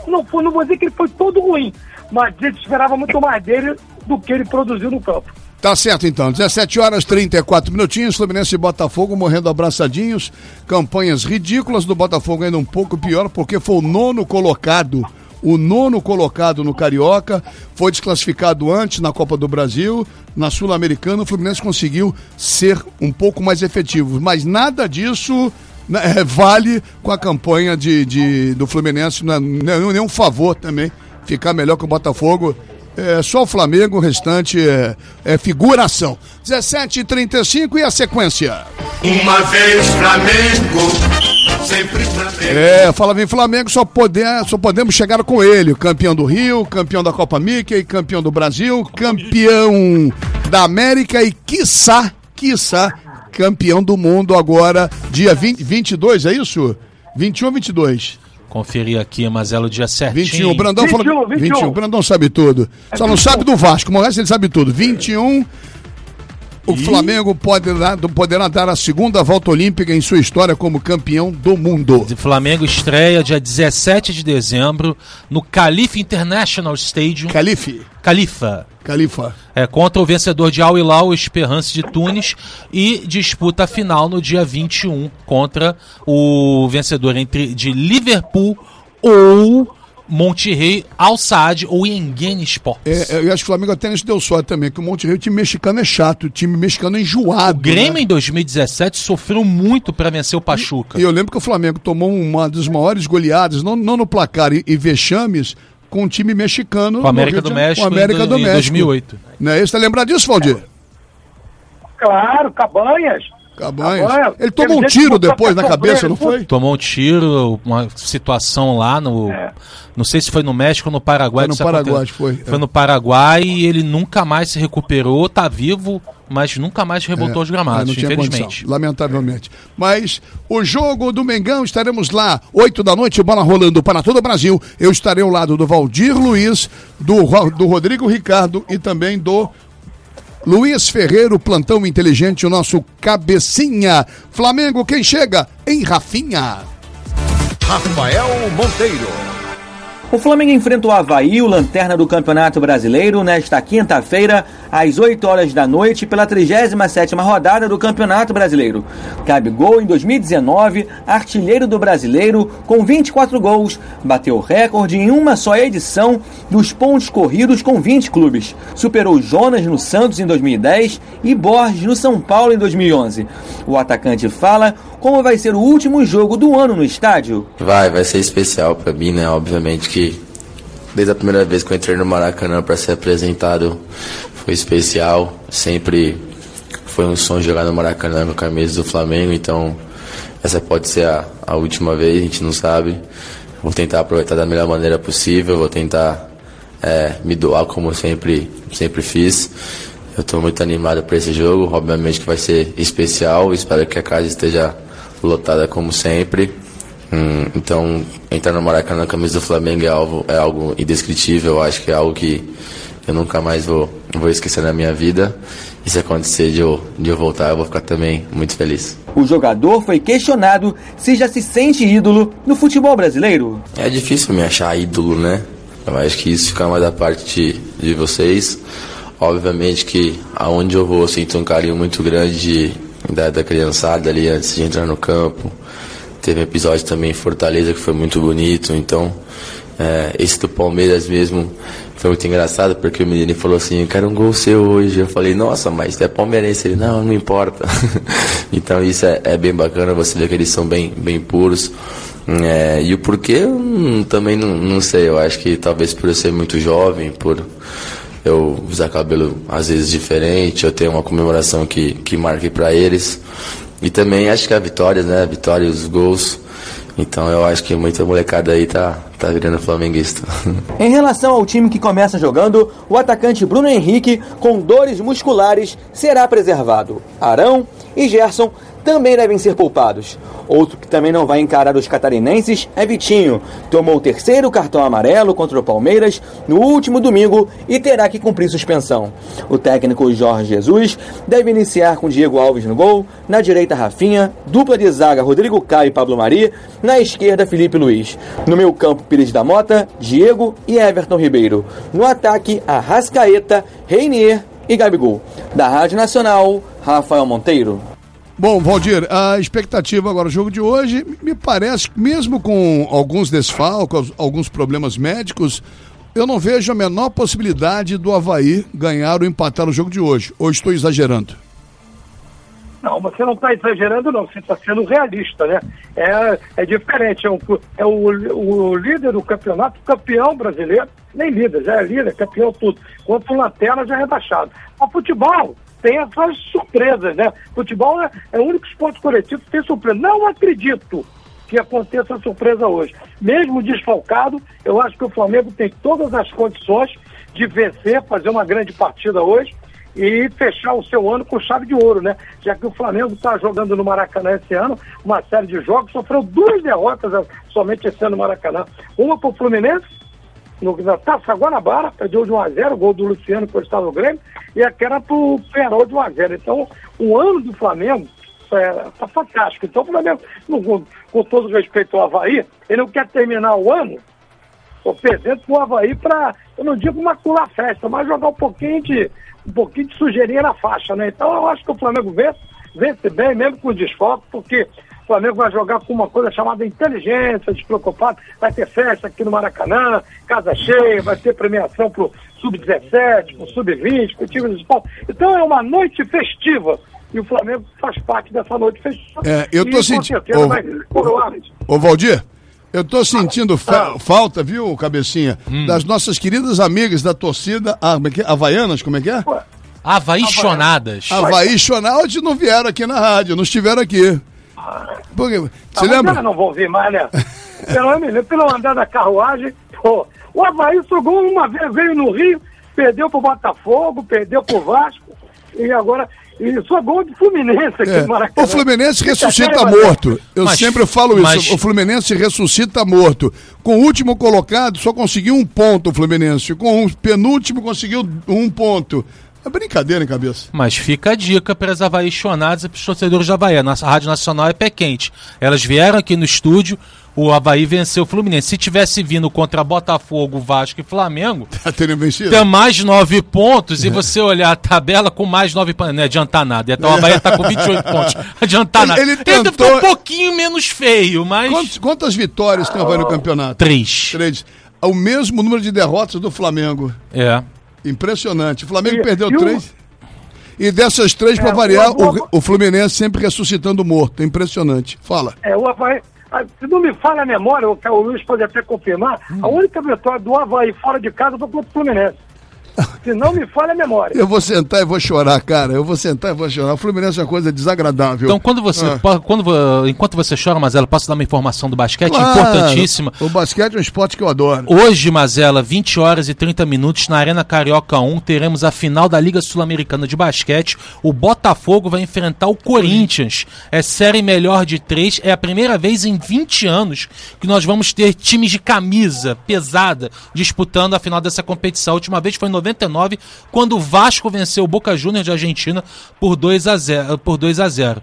não, foi, não vou dizer que ele foi todo ruim, mas a gente esperava muito mais dele do que ele produziu no campo. Tá certo, então. dezessete horas e trinta e quatro minutinhos. Fluminense e Botafogo morrendo abraçadinhos. Campanhas ridículas do Botafogo, ainda um pouco pior, porque foi o nono colocado. O nono colocado no Carioca. Foi desclassificado antes na Copa do Brasil. Na Sul-Americana, o Fluminense conseguiu ser um pouco mais efetivo. Mas nada disso né, vale com a campanha de, de, do Fluminense. Não é nenhum favor também ficar melhor que o Botafogo. É só o Flamengo, o restante é, é figuração. dezessete e trinta e cinco e a sequência. Uma vez Flamengo, sempre Flamengo. É, fala em Flamengo, só, poder, só podemos chegar com ele. Campeão do Rio, campeão da Copa Mickey, campeão do Brasil, campeão da América e, quiçá, quiçá, campeão do mundo agora, dia vinte, vinte e dois, é isso? vinte e um ou vinte e dois? Conferir aqui, Mazelo, dia certinho. vinte e um, o Brandão falou. vinte e um, vinte e um. vinte e um, o Brandão sabe tudo. Só não sabe do Vasco, mas ele sabe tudo. vinte e um, o Flamengo poderá, poderá dar a segunda volta olímpica em sua história como campeão do mundo. O Flamengo estreia dia dezessete de dezembro no Khalifa International Stadium. Calife. Khalifa. Califa. É, contra o vencedor de Al Hilal, o Esperance de Tunis, e disputa a final no dia vinte e um contra o vencedor entre, de Liverpool ou Monterrey, Al Saad ou Engen Sports. É, eu acho que o Flamengo até nisso deu sorte também, que o Monterrey, o time mexicano é chato, o time mexicano é enjoado. O Grêmio né? em dois mil e dezessete sofreu muito para vencer o Pachuca. E eu lembro que o Flamengo tomou uma das maiores goleadas, não, não no placar e, e vexames, com o time mexicano. Com a América do México, com a América em, do em México. dois mil e oito. Não é isso? Tá lembrado disso, Valdir? Claro, Cabanhas. Cabanhas. Cabanhas. Ele tomou um Teve tiro gente que depois na botou cabeça, pra não sofrer, foi? Tomou um tiro, uma situação lá no... É. Não sei se foi no México ou no Paraguai. Foi no que isso Paraguai, aconteceu. foi. Foi é. no Paraguai e ele nunca mais se recuperou, tá vivo, mas nunca mais revoltou É, aos gramados, não tinha infelizmente. condição, lamentavelmente. Mas o jogo do Mengão, estaremos lá, oito da noite, bola rolando para todo o Brasil. Eu estarei ao lado do Valdir Luiz, do, do Rodrigo Ricardo e também do Luiz Ferreira, o plantão inteligente, o nosso cabecinha. Flamengo, quem chega? Em Rafinha. Rafael Monteiro. O Flamengo enfrenta o Avaí, o lanterna do Campeonato Brasileiro, nesta quinta-feira, às oito horas da noite, pela trigésima sétima rodada do Campeonato Brasileiro. Gabigol, em dois mil e dezenove, artilheiro do Brasileiro, com vinte e quatro gols, bateu o recorde em uma só edição dos pontos corridos com vinte clubes. Superou Jonas no Santos em dois mil e dez e Borges no São Paulo em dois mil e onze. O atacante fala como vai ser o último jogo do ano no estádio. Vai, vai ser especial pra mim, né? Obviamente que desde a primeira vez que eu entrei no Maracanã para ser apresentado foi especial. Sempre foi um sonho jogar no Maracanã com a camisa do Flamengo, então essa pode ser a, a última vez, a gente não sabe. Vou tentar aproveitar da melhor maneira possível, vou tentar é, me doar como eu sempre, sempre fiz. Eu estou muito animado para esse jogo, obviamente que vai ser especial, espero que a casa esteja lotada como sempre. Hum, então, entrar no Maracanã na camisa do Flamengo é algo, é algo indescritível, acho que é algo que eu nunca mais vou, vou esquecer na minha vida. E se acontecer de eu, de eu voltar, eu vou ficar também muito feliz. O jogador foi questionado se já se sente ídolo no futebol brasileiro. É difícil me achar ídolo, né? Eu acho que isso fica mais da parte de, de vocês. Obviamente que aonde eu vou eu sinto um carinho muito grande de, da, da criançada ali antes de entrar no campo. Teve um episódio também em Fortaleza que foi muito bonito, então é, esse do Palmeiras mesmo foi muito engraçado, porque o menino falou assim, eu quero um gol seu hoje. Eu falei, nossa, mas você é palmeirense. Ele, não, não importa. Então isso é, é bem bacana, você vê que eles são bem, bem puros. É, e o porquê, eu hum, também não, não sei, eu acho que talvez por eu ser muito jovem, por eu usar cabelo às vezes diferente, eu tenho uma comemoração que, que marque para eles. E também acho que a vitória, né? A vitória e os gols. Então eu acho que muita molecada aí tá, tá virando flamenguista. Em relação ao time que começa jogando, o atacante Bruno Henrique, com dores musculares, será preservado. Arão e Gerson também devem ser poupados. Outro que também não vai encarar os catarinenses é Vitinho. Tomou o terceiro cartão amarelo contra o Palmeiras no último domingo e terá que cumprir suspensão. O técnico Jorge Jesus deve iniciar com Diego Alves no gol, na direita Rafinha, dupla de zaga Rodrigo Caio e Pablo Mari, na esquerda Felipe Luiz. No meio campo Pires da Mota, Diego e Everton Ribeiro. No ataque Arrascaeta, Reinier e Gabigol. Da Rádio Nacional, Rafael Monteiro. Bom, Valdir, a expectativa agora, o jogo de hoje, me parece, mesmo com alguns desfalques, alguns problemas médicos, eu não vejo a menor possibilidade do Avaí ganhar ou empatar o jogo de hoje. Ou estou exagerando? Não, você não está exagerando, não. Você está sendo realista, né? É, é diferente. É, um, é o, o líder do campeonato, campeão brasileiro, nem líder, já é líder, campeão tudo. Quanto o Lanterna já é rebaixado. O futebol tem essas surpresas, né? Futebol é, é o único esporte coletivo que tem surpresa. Não acredito que aconteça surpresa hoje. Mesmo desfalcado, eu acho que o Flamengo tem todas as condições de vencer, fazer uma grande partida hoje e fechar o seu ano com chave de ouro, né? Já que o Flamengo está jogando no Maracanã esse ano, uma série de jogos, sofreu duas derrotas somente esse ano no Maracanã. Uma para o Fluminense, no, na Taça Guanabara, perdeu de um a zero, gol do Luciano por estado do Grêmio, e aquela para o Penharol de um a zero. Então, o ano do Flamengo está é, fantástico. Então, o Flamengo, com, com todo respeito ao Avaí, ele não quer terminar o ano perdendo para o Avaí para, eu não digo macular a festa, mas jogar um pouquinho de um pouquinho de sujeirinha na faixa, né? Então eu acho que o Flamengo vence, vence bem, mesmo com desfalque, porque o Flamengo vai jogar com uma coisa chamada inteligência, despreocupado, vai ter festa aqui no Maracanã, casa cheia, vai ter premiação pro sub dezessete, pro sub vinte, pro time do esporte. Então é uma noite festiva, e o Flamengo faz parte dessa noite festiva. É, eu tô sentindo... Ô, vai coroar. ô Valdir, eu tô sentindo fa- falta, viu, Cabecinha, hum. das nossas queridas amigas da torcida, ah, como é que é? Havaianas, como é que é? Havaichonadas. Havaichonadas não vieram aqui na rádio, não estiveram aqui. Porque, você ah, lembra? Não vão vir mais, né? pelo, pelo andar da carruagem, pô, o Avaí jogou uma vez, veio no Rio, perdeu pro Botafogo, perdeu pro Vasco, e agora... E só gol de Fluminense aqui é. no Maracanã. O Fluminense ressuscita morto. Eu mas, sempre falo isso. Mas... O Fluminense ressuscita morto. Com o último colocado, só conseguiu um ponto o Fluminense. Com o penúltimo, conseguiu um ponto. É brincadeira, em cabeça. Mas fica a dica para as avaichonadas e para os torcedores de Avaí. Nossa Rádio Nacional é pé quente. Elas vieram aqui no estúdio, o Avaí venceu o Fluminense. Se tivesse vindo contra Botafogo, Vasco e Flamengo, teriam vencido. Tem mais nove pontos, é. E você olhar a tabela com mais nove pontos, não adianta nada. Então o Avaí está com vinte e oito pontos. Adianta nada. Ele, ele tentou... ficou um pouquinho menos feio, mas... Quantas, quantas vitórias tem o Avaí no campeonato? Três. Três. O mesmo número de derrotas do Flamengo. É. Impressionante. O Flamengo e, perdeu e três. O... E dessas três, é, para variar, o, o, o Fluminense sempre ressuscitando morto. Impressionante. Fala. É, o Avaí, se não me falha a memória, o, o Luiz pode até confirmar, hum. a única vitória do Avaí fora de casa foi contra o Fluminense. Se não me falha a memória. Eu vou sentar e vou chorar, cara. Eu vou sentar e vou chorar. O Fluminense é uma coisa desagradável. Então, quando você, ah. quando, enquanto você chora, Mazela, posso dar uma informação do basquete claro. Importantíssima. O basquete é um esporte que eu adoro. Hoje, Mazela, vinte horas e trinta minutos, na Arena Carioca um, teremos a final da Liga Sul-Americana de Basquete. O Botafogo vai enfrentar o Corinthians. É série melhor de três. É a primeira vez em vinte anos que nós vamos ter times de camisa pesada disputando a final dessa competição. A última vez foi em noventa e nove, quando o Vasco venceu o Boca Juniors de Argentina por dois a zero, por dois a zero.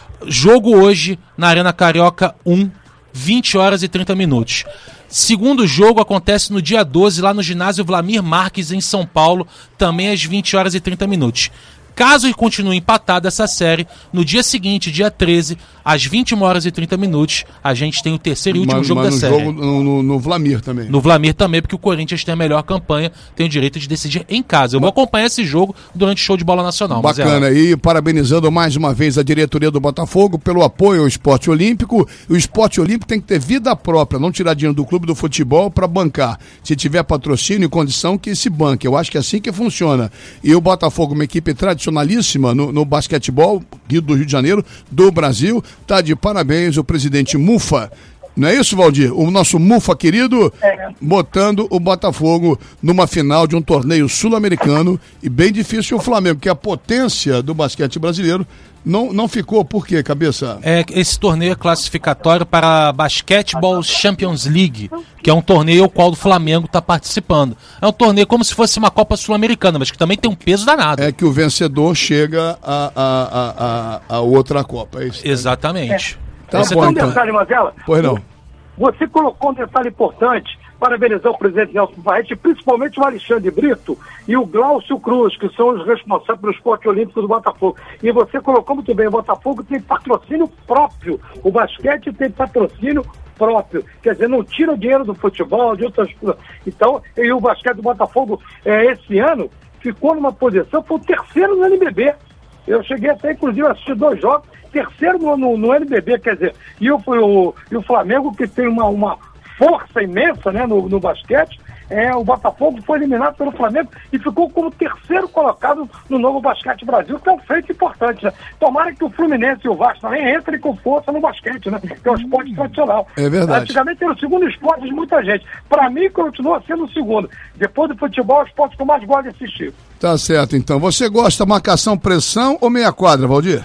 Jogo hoje na Arena Carioca um, vinte horas e trinta minutos. Segundo jogo acontece no dia doze, lá no ginásio Vlamir Marques, em São Paulo, também às vinte horas e trinta minutos. Caso continue empatada essa série, no dia seguinte, dia treze, às vinte e uma horas e trinta minutos, a gente tem o terceiro e último mas, jogo mas da no série. Jogo, no, no, no Vlamir também. No Vlamir também, porque o Corinthians tem a melhor campanha, tem o direito de decidir em casa. Eu vou acompanhar esse jogo durante o show de bola nacional. Bacana, é... e parabenizando mais uma vez a diretoria do Botafogo pelo apoio ao esporte olímpico. O esporte olímpico tem que ter vida própria, não tirar dinheiro do clube do futebol para bancar. Se tiver patrocínio e condição, que se banque. Eu acho que é assim que funciona. E o Botafogo, uma equipe tradicionalíssima no, no basquetebol do Rio de Janeiro, do Brasil, tá de parabéns o presidente Mufa. Não é isso, Valdir? O nosso Mufa querido É. botando o Botafogo numa final de um torneio sul-americano e bem difícil o Flamengo, que a potência do basquete brasileiro não, não ficou. Por quê, cabeça? É, esse torneio é classificatório para a Basketball Champions League, que é um torneio ao qual o Flamengo está participando. É um torneio como se fosse uma Copa Sul-Americana, mas que também tem um peso danado. É que o vencedor chega a, a, a, a, a outra Copa, é isso? Exatamente. É. Tá Você bom, tem um então. detalhe, Mazela? Pois não. Você colocou um detalhe importante, parabenizar o presidente Nelson Paete, principalmente o Alexandre Brito e o Glaucio Cruz, que são os responsáveis pelo esporte olímpico do Botafogo. E você colocou muito bem, o Botafogo tem patrocínio próprio, o basquete tem patrocínio próprio, quer dizer, não tira o dinheiro do futebol, de outras coisas. Então, e o basquete do Botafogo, é, esse ano, ficou numa posição, foi o terceiro no N B B. Eu cheguei até, inclusive, a assistir dois jogos, terceiro no, no, no N B B, quer dizer, e o, o, e o Flamengo, que tem uma, uma força imensa, né, no, no basquete, é, o Botafogo foi eliminado pelo Flamengo e ficou como terceiro colocado no novo Basquete Brasil, que é um feito importante, né? Tomara que o Fluminense e o Vasco também entrem com força no basquete, né? Que é um esporte tradicional. É verdade. Antigamente era o segundo esporte de muita gente. Para mim, continua sendo o segundo. Depois do futebol, é o esporte que eu mais gosto de assistir. Tá certo, então. Você gosta marcação, pressão ou meia quadra, Valdir?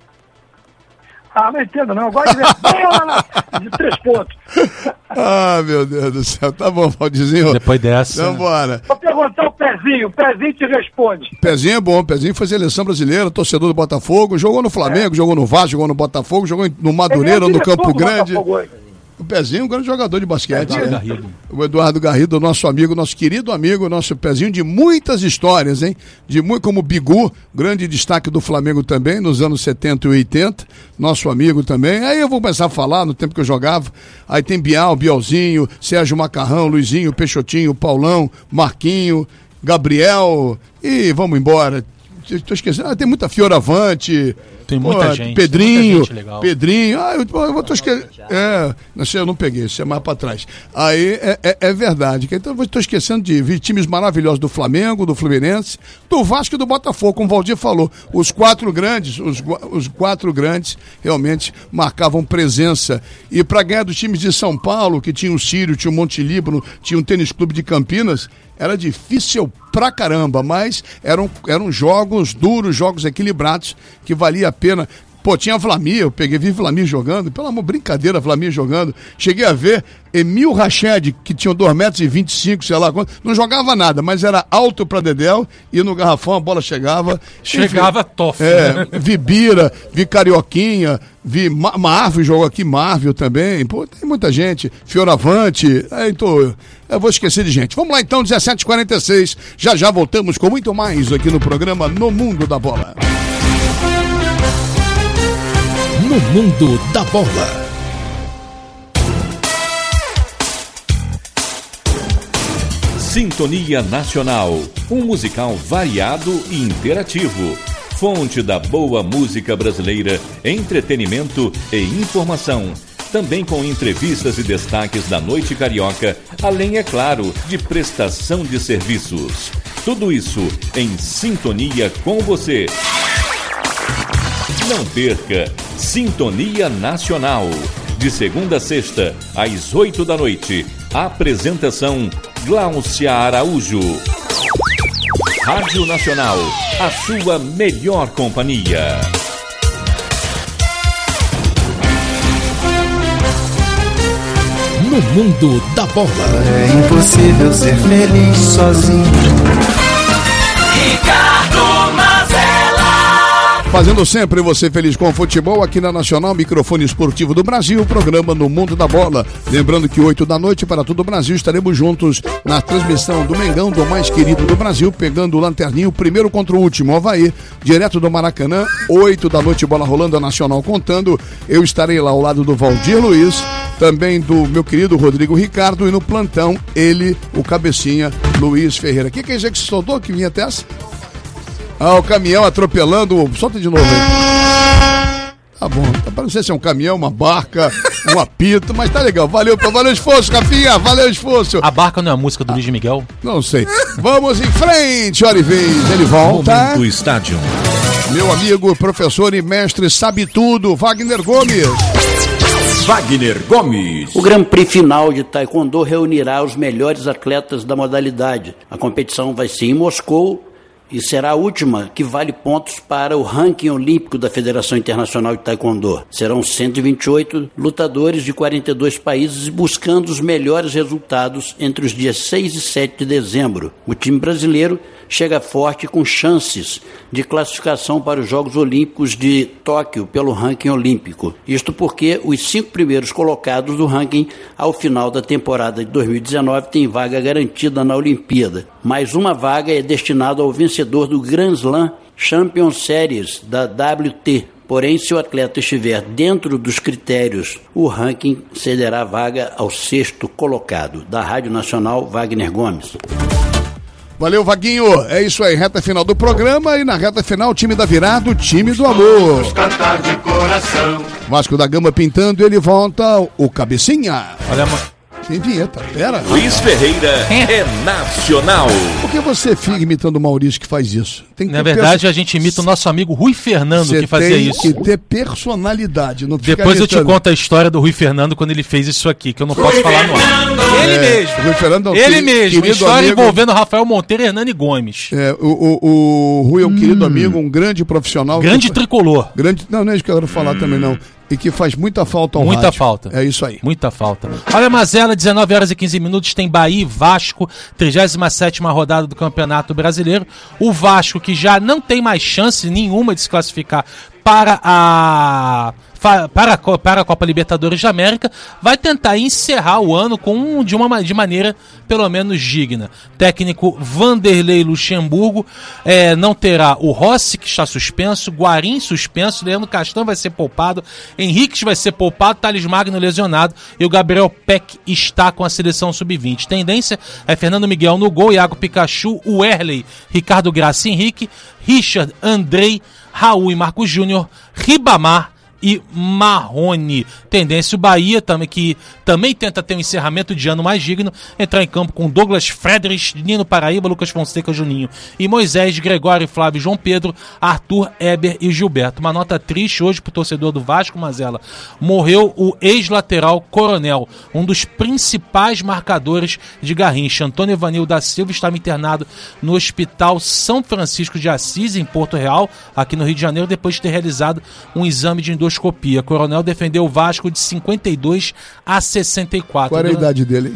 Ah, não entendo não. Eu gosto de ver bola de três pontos. Ah, meu Deus do céu. Tá bom, Valdirzinho. Depois dessa... Então bora. Vou perguntar o Pezinho. O Pezinho te responde. Pezinho é bom. Pezinho foi seleção brasileira, torcedor do Botafogo. Jogou no Flamengo, é. jogou no Vasco, jogou no Botafogo, jogou no Madureira, no Campo Grande. O Pezinho é um grande jogador de basquete. Eduardo é. Garrido. O Eduardo Garrido, nosso amigo, nosso querido amigo, nosso Pezinho de muitas histórias, hein? De muito, como Bigu, grande destaque do Flamengo também, nos anos setenta e oitenta, nosso amigo também. Aí eu vou começar a falar no tempo que eu jogava. Aí tem Bial, Bielzinho, Sérgio Macarrão, Luizinho, Peixotinho, Paulão, Marquinho, Gabriel, e vamos embora. Estou esquecendo, ah, tem muita Fioravante. Tem muita Pô, gente. Pedrinho, muita gente legal. Pedrinho, ah, eu, eu, eu tô esquecendo. É, não sei, eu não peguei, isso é mais pra trás. Aí é, é, é verdade. Então eu tô esquecendo de ver times maravilhosos do Flamengo, do Fluminense, do Vasco e do Botafogo, como o Valdir falou. Os quatro grandes, os, os quatro grandes realmente marcavam presença. E para ganhar dos times de São Paulo, que tinha o Sírio, tinha o Monte Líbano, tinha o Tênis Clube de Campinas, era difícil pra caramba, mas eram, eram jogos duros, jogos equilibrados, que valia a pena. Pô, tinha Vlamir, eu peguei, vi Vlamir jogando, pelo amor, brincadeira, Vlamir jogando. Cheguei a ver Emil Rached, que tinha dois metros e vinte e cinco, sei lá quanto, não jogava nada, mas era alto pra dedéu, e no garrafão a bola chegava. Chegava top. É, né? vi Bira, vi Carioquinha, vi Ma- Marvel, jogou aqui Marvel também. Pô, tem muita gente. Fioravante, é, então, eu vou esquecer de gente. Vamos lá então, dezessete e quarenta e seis, já já voltamos com muito mais aqui no programa No Mundo da Bola. No Mundo da Bola. Sintonia Nacional, um musical variado e interativo. Fonte da boa música brasileira, entretenimento e informação. Também com entrevistas e destaques da noite carioca, além, é claro, de prestação de serviços. Tudo isso em sintonia com você. Não perca Sintonia Nacional, de segunda a sexta, às oito da noite. Apresentação Gláucia Araújo. Rádio Nacional, a sua melhor companhia. No Mundo da Bola. É impossível ser feliz sozinho. Ricardo Mazella. Fazendo sempre você feliz com o futebol aqui na Nacional, microfone esportivo do Brasil, programa No Mundo da Bola. Lembrando que oito da noite para todo o Brasil estaremos juntos na transmissão do Mengão, do mais querido do Brasil, pegando o lanterninho, primeiro contra o último, Avaí, direto do Maracanã, oito da noite, bola rolando, a Nacional contando. Eu estarei lá ao lado do Valdir Luiz, também do meu querido Rodrigo Ricardo, e no plantão, ele, o cabecinha, Luiz Ferreira. O que que é isso que você soltou? Que vinha até essa? Ah, o caminhão atropelando. Solta de novo aí. Tá bom. Não sei se é um caminhão, uma barca, um apito, mas tá legal. Valeu, valeu o esforço, Rafinha. Valeu o esforço. A barca não é a música do Luiz Miguel? Não sei. Vamos em frente, hora e vez. Ele volta. Do estádio. Meu amigo, professor e mestre sabe tudo, Wagner Gomes. Wagner Gomes. O Grand Prix final de Taekwondo reunirá os melhores atletas da modalidade. A competição vai ser em Moscou e será a última que vale pontos para o ranking olímpico da Federação Internacional de Taekwondo. Serão cento e vinte e oito lutadores de quarenta e dois países buscando os melhores resultados entre os dias seis e sete de dezembro. O time brasileiro chega forte com chances de classificação para os Jogos Olímpicos de Tóquio pelo ranking olímpico. Isto porque os cinco primeiros colocados do ranking ao final da temporada de dois mil e dezenove têm vaga garantida na Olimpíada. Mais uma vaga é destinada ao vencedor do Grand Slam Champions Series da W T. Porém, se o atleta estiver dentro dos critérios, o ranking cederá vaga ao sexto colocado. Da Rádio Nacional, Wagner Gomes. Valeu, Vaguinho. É isso aí, reta final do programa e na reta final o time da virada, o time do amor. Vasco da Gama pintando, ele volta o Cabecinha. Olha, mano. Tem vinheta, pera. Luiz Ferreira é nacional. Por que você fica imitando o Maurício que faz isso? Tem que Na verdade, perso... a gente imita o nosso amigo Rui Fernando Cê que fazia isso. Tem que ter personalidade. Não Depois eu te conto a história do Rui Fernando quando ele fez isso aqui, que eu não Rui posso falar no ar. Ele é, mesmo. Rui Fernando, não, ele querido, mesmo. Querido história amigo, envolvendo Rafael Monteiro e Hernani Gomes. É, o, o, o Rui é um hum. querido amigo, um grande profissional. Grande que... tricolor. Grande... Não, não é isso que eu quero falar hum. também, não. E que faz muita falta ao Muita rádio. falta. É isso aí. Muita falta. Olha, Mazela, dezenove horas e quinze minutos, tem Bahia e Vasco, trigésima sétima rodada do Campeonato Brasileiro. O Vasco, que já não tem mais chance nenhuma de se classificar para a... Para a, para a Copa Libertadores da América, vai tentar encerrar o ano com, de, uma, de maneira pelo menos digna. Técnico Vanderlei Luxemburgo é, não terá o Rossi, que está suspenso, Guarim suspenso, Leandro Castan vai ser poupado, Henriques vai ser poupado, Thales Magno lesionado e o Gabriel Peck está com a seleção sub vinte. Tendência é Fernando Miguel no gol, Iago Pikachu, Werley, Ricardo Graça Henrique, Richard, Andrei, Raul e Marcos Júnior, Ribamar e Marrone. Tendência o Bahia, também, que também tenta ter um encerramento de ano mais digno, entrar em campo com Douglas Frederich, Nino Paraíba, Lucas Fonseca, Juninho e Moisés, Gregório, Flávio, João Pedro, Arthur, Eber e Gilberto. Uma nota triste hoje pro torcedor do Vasco, Mazela. Morreu o ex-lateral Coronel, um dos principais marcadores de Garrincha. Antônio Evanil da Silva estava internado no Hospital São Francisco de Assis, em Porto Real, aqui no Rio de Janeiro, depois de ter realizado um exame de endoscopia. Coronel defendeu o Vasco de cinquenta e dois a sessenta e quatro. Qual era a idade dele?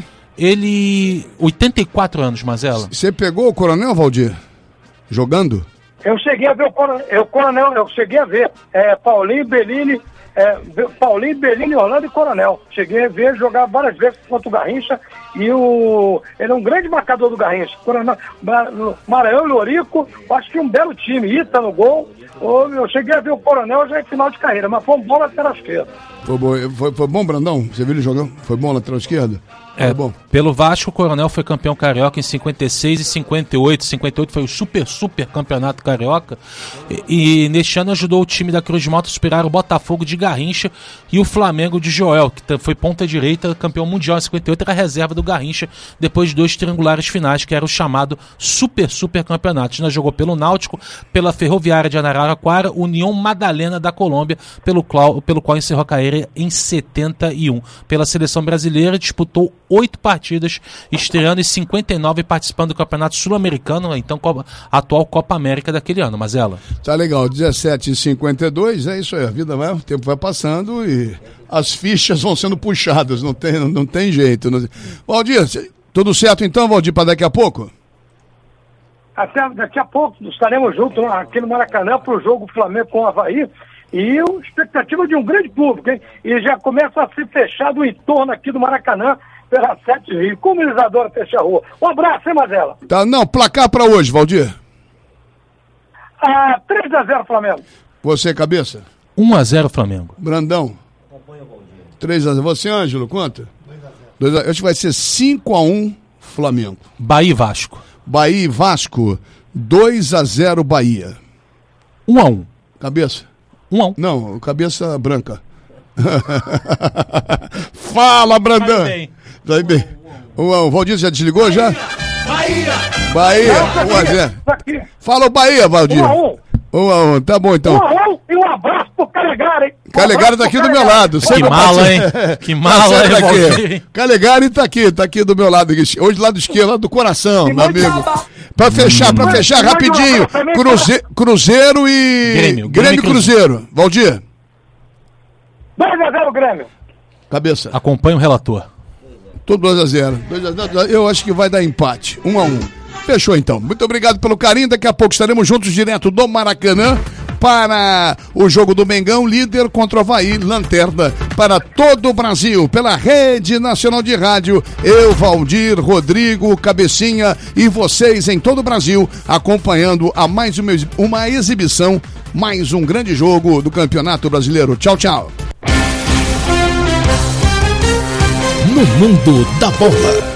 Ele... oitenta e quatro anos, Mazela. Você pegou o Coronel, Valdir? Jogando? Eu cheguei a ver o Coronel, eu, Coronel, eu cheguei a ver. É, Paulinho, Bellini, é, Paulinho, Bellini, Orlando e Coronel. Cheguei a ver jogar várias vezes contra o Garrincha e o... ele é um grande marcador do Garrincha. Coronel, Maranhão e Lorico, acho que um belo time. Ita no gol. Eu cheguei a ver o Coronel já em final de carreira, mas foi um bom lateral esquerdo. Foi bom, foi, foi bom, Brandão? Você viu ele jogando? Foi bom lateral esquerdo? É, bom. Pelo Vasco, o Coronel foi campeão carioca em cinquenta e seis e cinquenta e oito. cinquenta e oito foi o super, super campeonato carioca. E, e neste ano ajudou o time da Cruz de Malta a superar o Botafogo de Garrincha e o Flamengo de Joel, que foi ponta direita, campeão mundial em cinquenta e oito, era a reserva do Garrincha, depois de dois triangulares finais, que era o chamado super, super campeonato. Já jogou pelo Náutico, pela Ferroviária de Araraquara, União Madalena da Colômbia, pelo qual, pelo qual encerrou a carreira em setenta e um. Pela seleção brasileira, disputou oito partidas, estreando em cinquenta e nove, participando do Campeonato Sul-Americano, então a atual Copa América daquele ano, Mazela. Tá legal, dezessete e cinquenta e dois, é isso aí, a vida vai, o tempo vai passando e as fichas vão sendo puxadas, não tem, não, não tem jeito. Não... Valdir, tudo certo então, Valdir, para daqui a pouco? Até daqui a pouco estaremos juntos aqui no Maracanã para o jogo Flamengo com o Avaí. E a expectativa de um grande público, hein? E já começa a se fechar do entorno aqui do Maracanã pela Sete Rio. Como eles adoram fechar a rua. Um abraço, hein, Mazela? Tá, não, placar pra hoje, Valdir. Ah, três a zero Flamengo. Você, cabeça? um a zero Flamengo. Brandão? três a zero. Você, Ângelo, quanto? dois a zero. Acho que vai ser cinco a um Flamengo. Bahia e Vasco. Bahia e Vasco, dois a zero Bahia. um a um. Cabeça? um a um. Não, cabeça branca. Fala, Brandão. Vai bem. bem. um a um. O Valdir já desligou já? Bahia! Bahia, um a zero. Fala o Bahia, Valdir. um a um. um a um, tá bom então. um a um e um abraço pro Calegari, hein? Calegari tá aqui do meu lado. Que mala, hein? Que mala, hein, Valdir? Calegari tá aqui, tá aqui do meu lado. Hoje lado esquerdo, lado do coração, meu amigo. Pra fechar, pra fechar rapidinho. Cruze, Cruzeiro e... Grêmio. Grêmio e Cruzeiro. Valdir. dois a zero Grêmio. Cabeça. Acompanha o relator. Tudo dois a zero. Eu acho que vai dar empate. um a um. Fechou então. Muito obrigado pelo carinho. Daqui a pouco estaremos juntos direto do Maracanã para o jogo do Mengão, líder contra o Avaí, lanterna para todo o Brasil, pela Rede Nacional de Rádio. Eu, Valdir, Rodrigo, Cabecinha e vocês em todo o Brasil, acompanhando a mais uma, uma exibição, mais um grande jogo do Campeonato Brasileiro. Tchau, tchau. No mundo da bola.